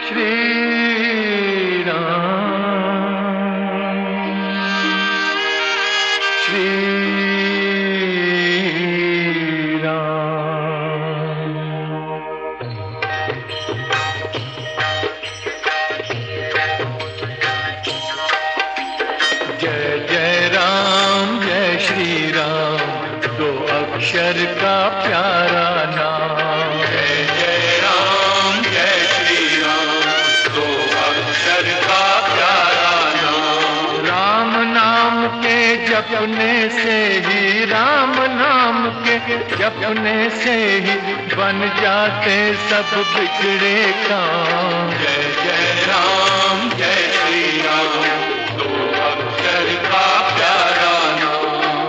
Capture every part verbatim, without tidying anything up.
श्री राम श्री राम। जय जय राम जय श्री राम, दो अक्षर का प्यारा नाम। जय जय राम जय श्री राम, दो अक्षर का प्यारा नाम। राम नाम के जपने से ही, राम नाम के जपने से ही बन जाते सब बिगड़े काम। जय जय राम जय श्री राम, दो अक्षर का प्यारा नाम।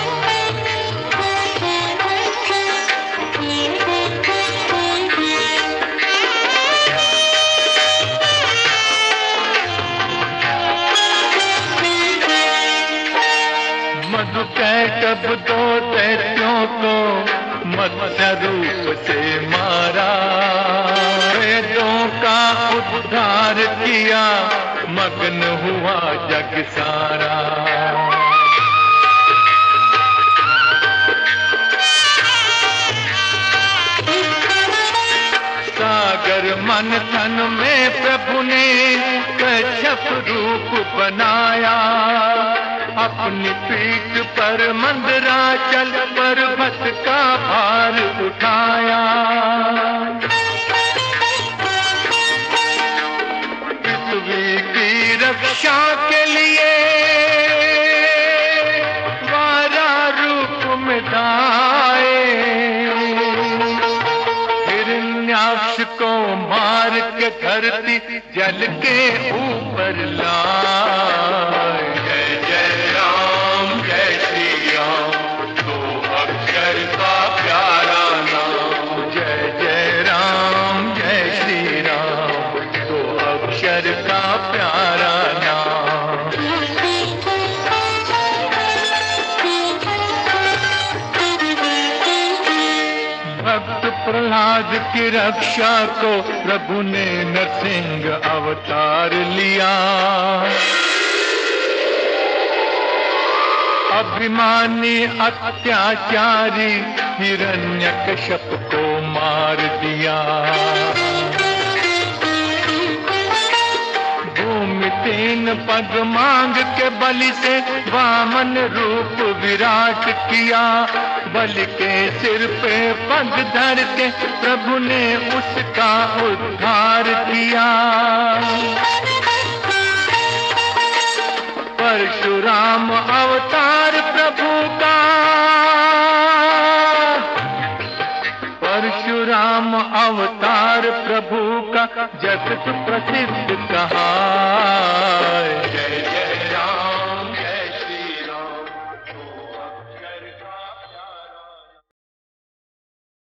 मधुकैटभ दो दैत्यों को मत्स्य रूप से मारा, वेदों का उद्धार किया, मग्न हुआ जग सारा। सागर मंथन में प्रभु ने कच्छप रूप बनाया, अपनी पीठ पर मंदराचल पर्वत का भार उठाया। पृथ्वी की रक्षा के लिए वारा रूप में आए, हिरण्याक्ष को मार के धरती जल के ऊपर लाए। जय जय राम जय श्री राम, दो अक्षर का प्यारा नाम। जय जय राम जय श्री राम, दो अक्षर का प्यारा नाम। भक्त प्रहलाद की रक्षा को प्रभु ने नरसिंह अवतार लिया, अभिमानी अत्याचारी हिरण्यकश्यप को मार दिया। भूमि तीन पग मांग के बलि से वामन रूप विराट किया, बलि के सिर पे पग धर के प्रभु ने उसका उद्धार किया। परशुराम अवतार प्रभु का, परशुराम अवतार प्रभु का जगत प्रसिद्ध कहा।